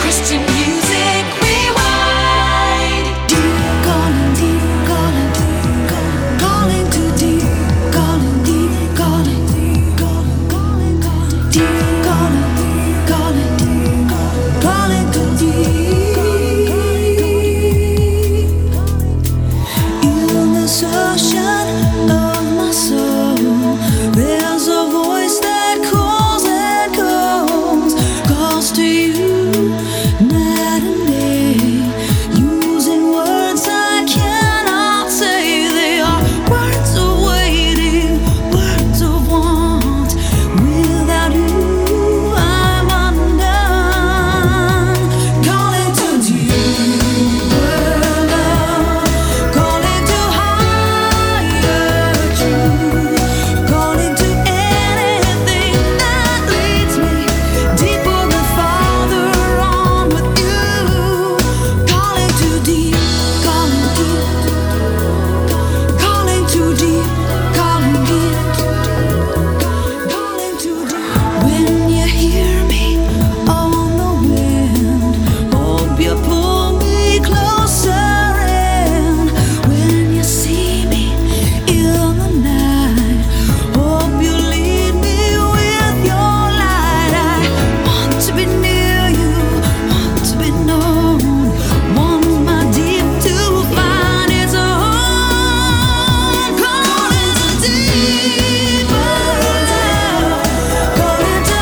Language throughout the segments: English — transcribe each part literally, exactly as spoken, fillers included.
Christian Music Rewind. Deep, calling deep, calling deep, calling, calling too deep, calling deep, calling deep, calling, calling, calling deep, calling deep, calling deep, calling, calling too deep. In this ocean of my soul, there's a voice that calls and calls, calls to you night and day, using words I cannot say. They are words of waiting, words of want. Without you, I'm undone. Calling to deeper love, calling to higher truth, calling to anything that leads me deeper and farther on with you. Calling too deep, calling deep, calling too deep, calling deep, calling too deep. When you hear me on the wind, hope you pull me closer in. When you see me in the night, hope you lead me with your light. I want to be near you, want to be known, want my deep to find its home. Calling to deeper love, calling to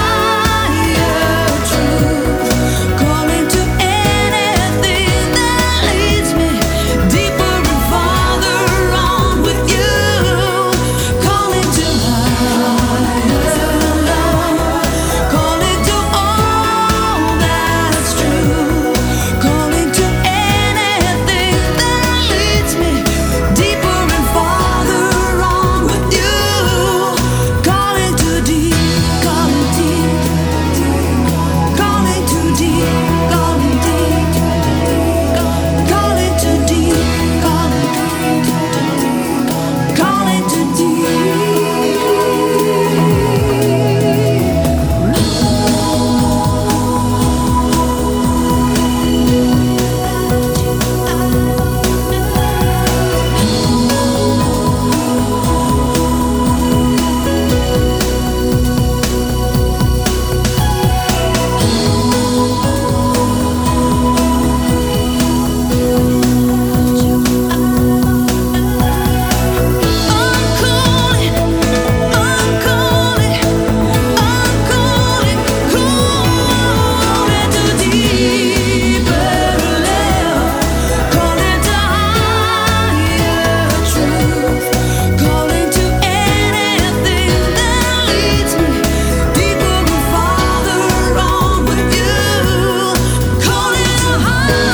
higher truth, calling to anything that leads me deeper and farther on with you. Calling to higher love, calling to all that's true, calling to anything that leads me deeper and farther on with you. Calling too deep, calling deep, calling too deep, calling deep, calling too deep, calling deep, calling too I'm calling, I'm calling, I'm calling, calling to deeper love, calling to higher truth, calling to anything that leads me deeper and farther on with you. Calling to higher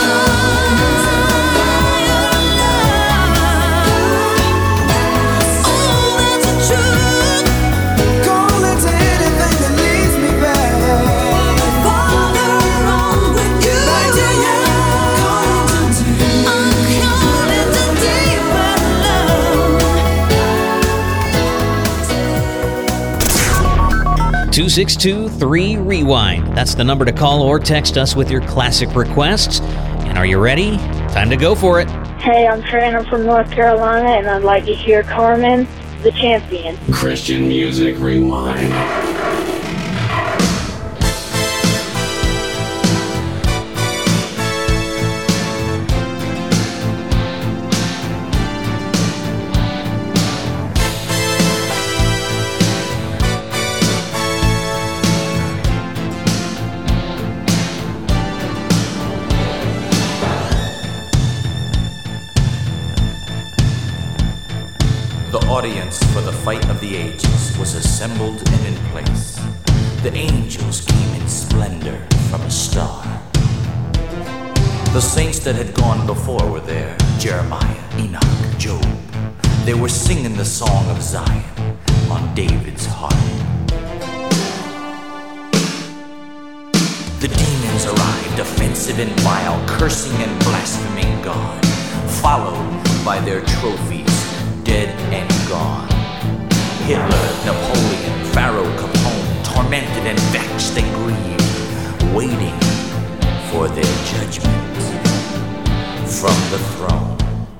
love. Oh, that's the truth. Calling to anything that leads me back. Farther on with you. Back to you. I'm calling to deeper love. two six two three rewind. That's the number to call or text us with your classic requests. And are you ready? Time to go for it. Hey, I'm Fran. I'm from North Carolina, and I'd like to hear Carmen, the Champion. Christian Music Rewind. The audience for the fight of the ages was assembled and in place. The angels came in splendor from a star. The saints that had gone before were there: Jeremiah, Enoch, Job. They were singing the song of Zion on David's harp. The demons arrived, offensive and vile, cursing and blaspheming God, followed by their trophies, dead and gone. Hitler, Napoleon, Pharaoh, Capone, tormented and vexed and grieved, waiting for their judgment from the throne.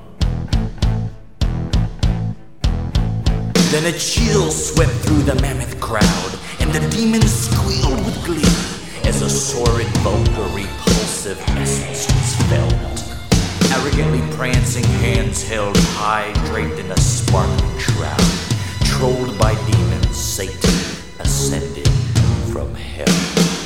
Then a chill swept through the mammoth crowd, and the demons squealed with glee as a sordid, vulgar, repulsive essence was felt. Arrogantly prancing, hands held high, draped in a sparkling shroud. Trolled by demons, Satan ascended from hell.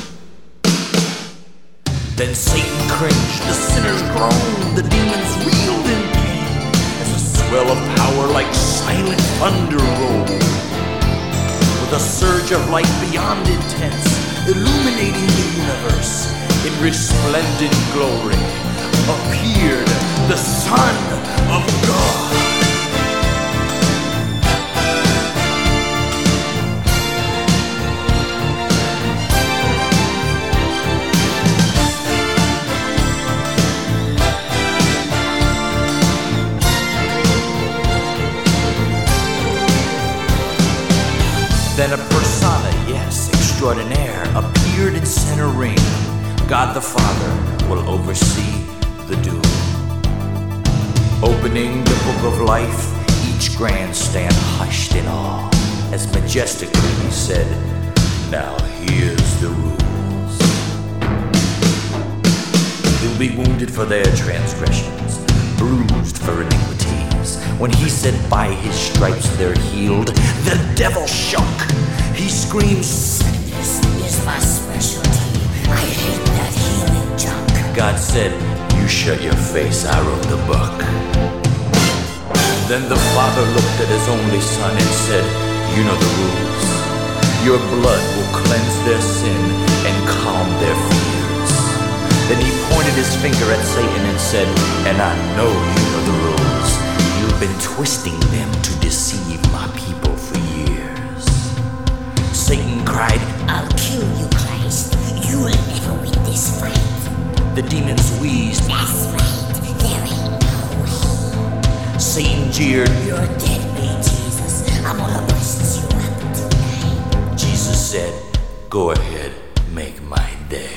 Then Satan cringed, the sinners groaned, the demons reeled in pain as a swell of power like silent thunder rolled. With a surge of light beyond intense, illuminating the universe in resplendent glory, appeared the Son of God. Then a persona, yes, extraordinaire, appeared in center ring. God the Father will oversee the doom. Opening the book of life, each grandstand hushed in awe, as majestically he said, "Now here's the rules. They'll be wounded for their transgressions, bruised for iniquities. When he said by his stripes they're healed, the devil shook. He screams, "This is my specialty. I hate that healing junk." God said, "You shut your face, I wrote the book." Then the Father looked at his only Son and said, "You know the rules. Your blood will cleanse their sin and calm their fears." Then he pointed his finger at Satan and said, "And I know you know the rules. You've been twisting them to deceive my people for years." Satan cried, "I'll kill you, Christ. You will never win this fight." The demons wheezed, "That's right. There ain't no way." Satan jeered, "You're dead, man, Jesus. I'm gonna bust you up tonight." Jesus said, "Go ahead, make my day."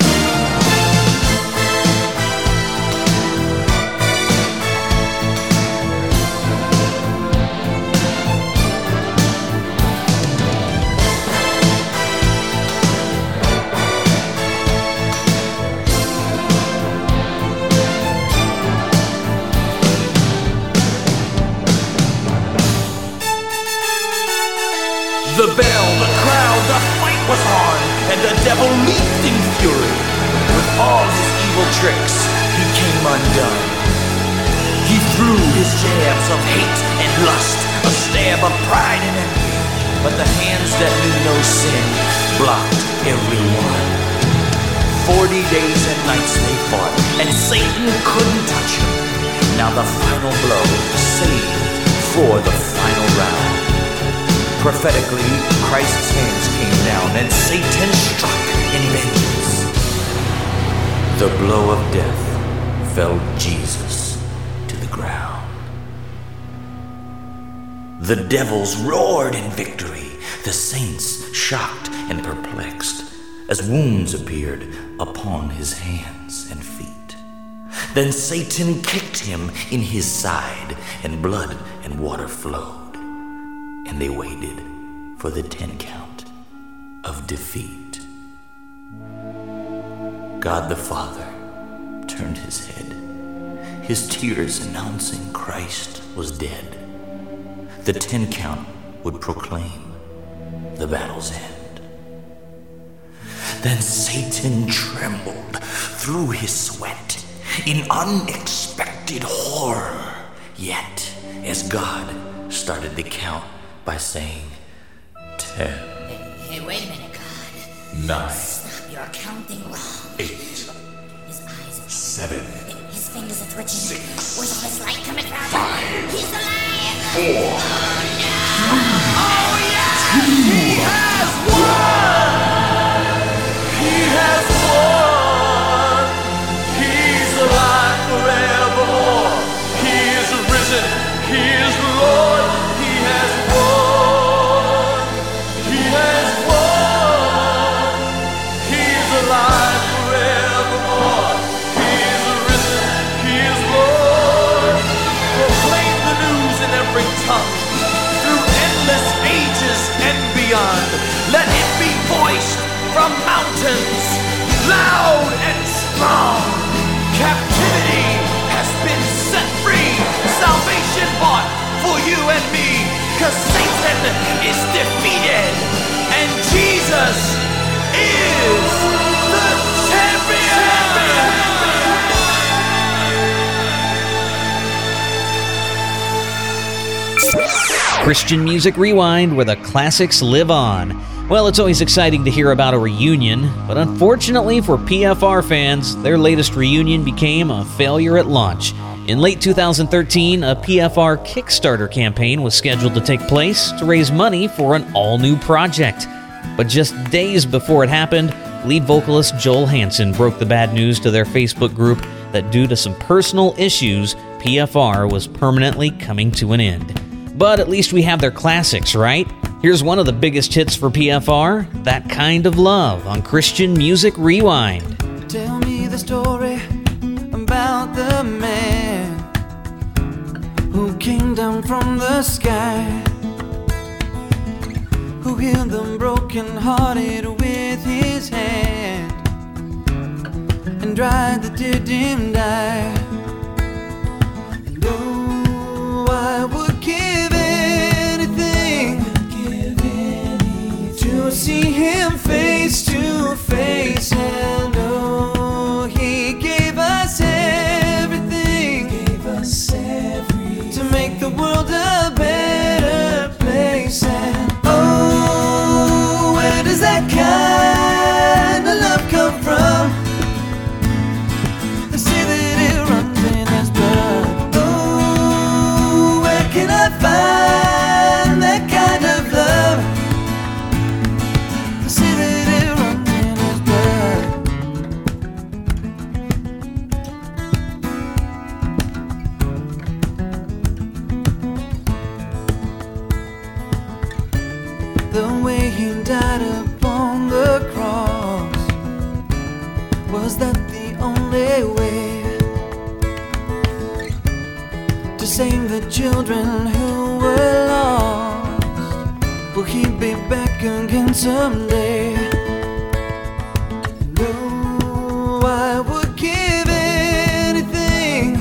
The bell, the crowd, the fight was on, and the devil leaped in fury. With all his evil tricks, he came undone. He threw his jabs of hate and lust, a stab of pride and envy, but the hands that knew no sin blocked every one. Forty days and nights they fought, and Satan couldn't touch him. Now the final blow, saved for the final round. Prophetically, Christ's hands came down, and Satan struck in vengeance. The blow of death felled Jesus to the ground. The devils roared in victory, the saints shocked and perplexed, as wounds appeared upon his hands and feet. Then Satan kicked him in his side, and blood and water flowed. And they waited for the ten count of defeat. God the Father turned his head, his tears announcing Christ was dead. The ten count would proclaim the battle's end. Then Satan trembled through his sweat in unexpected horror. Yet, as God started the count by saying, ten. Hey, wait a minute, God. Nine. Stop, you're counting wrong. Eight. His eyes are... Seven. His fingers are twitching. Six. Where's all this light coming from? Five. He's alive! Four. Oh, yeah! He has won! He has won. He's alive forevermore. He is risen. He is Lord. He has won. He has won. He's alive forevermore. is defeated, and Jesus is the champion! Christian Music Rewind, where the classics live on. Well, it's always exciting to hear about a reunion, but unfortunately for P F R fans, their latest reunion became a failure at launch. In late two thousand thirteen, a P F R Kickstarter campaign was scheduled to take place to raise money for an all-new project. But just days before it happened, lead vocalist Joel Hansen broke the bad news to their Facebook group that due to some personal issues, P F R was permanently coming to an end. But at least we have their classics, right? Here's one of the biggest hits for P F R, That Kind of Love, on Christian Music Rewind. Tell me the story about the man who came down from the sky, who healed the broken-hearted with his hand and dried the tear-dimmed eye. And oh, I would give anything to see him face to face. And oh, he gave us everything, gave us everything to make the world a better place. And oh, where does that kind of love come from? They say that it runs in his blood. Oh, where can I find that kind of love? They say that it runs in his blood. The way he died upon the cross, was that the only way to save the children who were lost? Will he be back again someday? No, I would give anything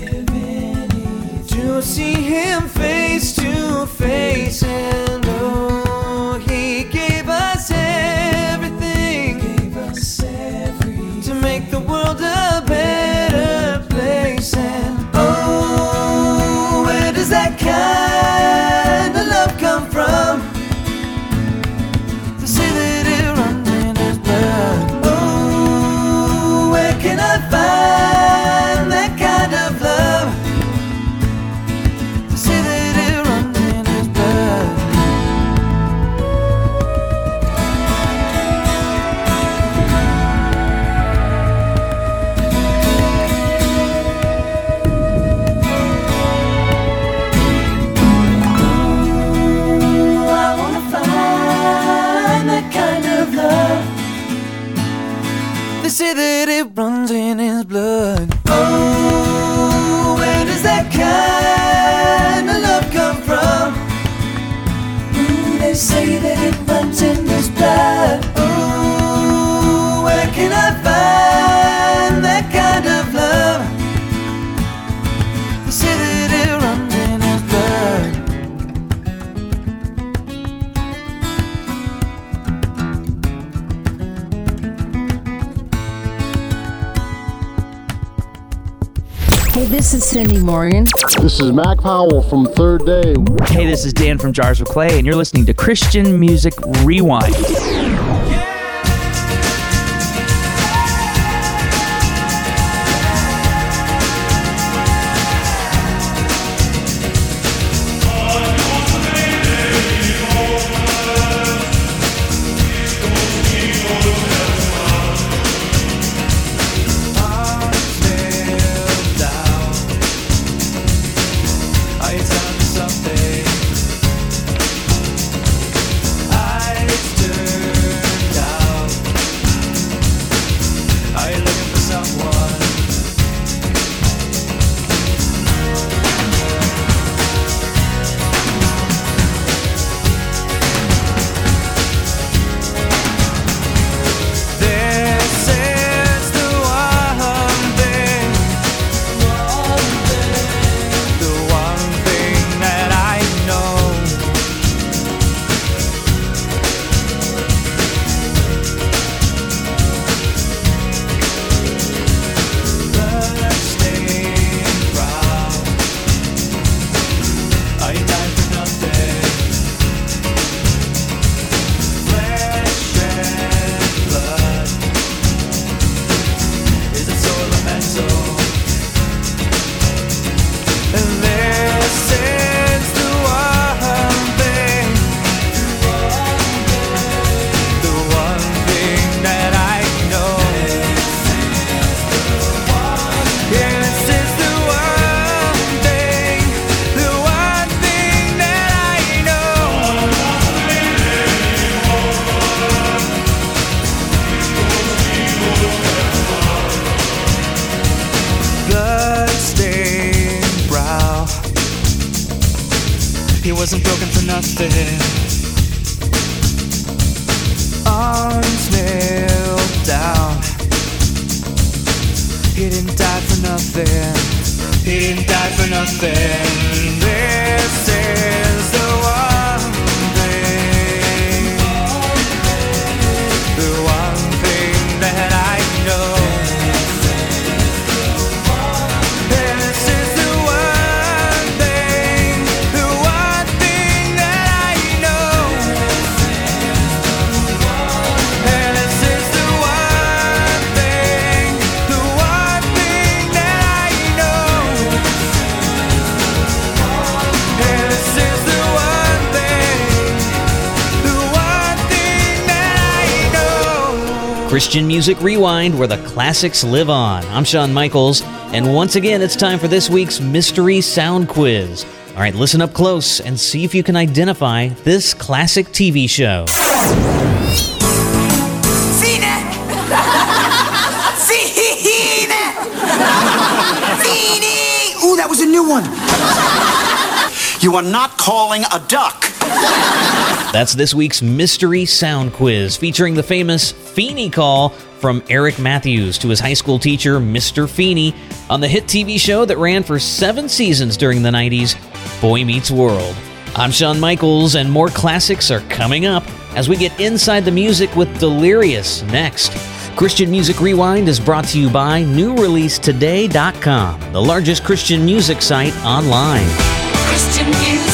to see him face to face. And oh, he gave us everything, to make the world a better place. And oh, where does that kind of love come from? They say that it runs in his blood. Oh, where can I find that kind of love? They say that it runs in his blood. I wanna find that kind of love. They say that it runs in his blood. Oh, where does that kind of love come from? Mm, they say that it runs in his blood. Oh, where can I find that kind of love? They say that it runs in his blood. Hey, this is Cindy Morgan. This is Mac Powell from Third Day. Hey, this is Dan from Jars of Clay, and you're listening to Christian Music Rewind. I he wasn't broken for nothing. Arms nailed down. He didn't die for nothing. He didn't die for nothing. This is the one thing, the one thing that I know. And this is the one thing, the one thing that I know. And this is the one thing, the one thing that I know. And this is the one thing, the one thing that I know. Christian Music Rewind, where the classics live on. I'm Shawn Michaels, and once again, it's time for this week's Mystery Sound Quiz. All right, listen up close and see if you can identify this classic T V show. Fine! Fine! Fine! Ooh, that was a new one. You are not calling a duck. That's this week's Mystery Sound Quiz, featuring the famous Feeney call from Eric Matthews to his high school teacher, Mister Feeney, on the hit T V show that ran for seven seasons during the nineties, Boy Meets World. I'm Shawn Michaels, and more classics are coming up as we get inside the music with Delirious next. Christian Music Rewind is brought to you by new release today dot com, the largest Christian music site online. Christian music.